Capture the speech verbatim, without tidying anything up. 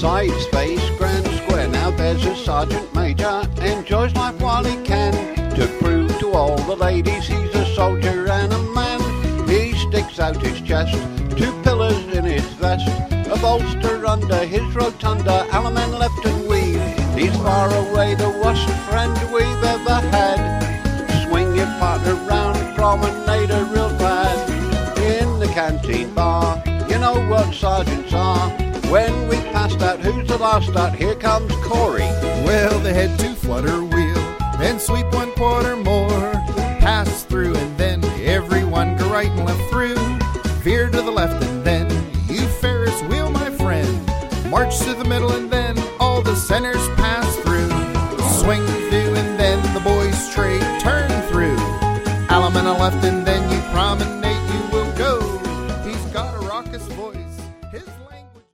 Side space, grand square, now there's a sergeant major, enjoys life while he can, to prove to all the ladies he's a soldier and a man. He sticks out his chest, two pillars in his vest, a bolster under his rotunda, alum left and weave. He's far away the worst friend we've ever had. Swing your partner round, promenade a real glad. In the canteen bar, you know what sergeants are. When we passed out, who's the last out? Here comes Corey. Well, they had to flutter wheel, then sweep one quarter more, pass through, and then everyone go right and left through. Veer to the left, and then you Ferris wheel, my friend. March to the middle, and then all the centers pass through. Swing through, and then the boys straight turn through. Alum and a left, and then you promenade, you will go. He's got a raucous voice.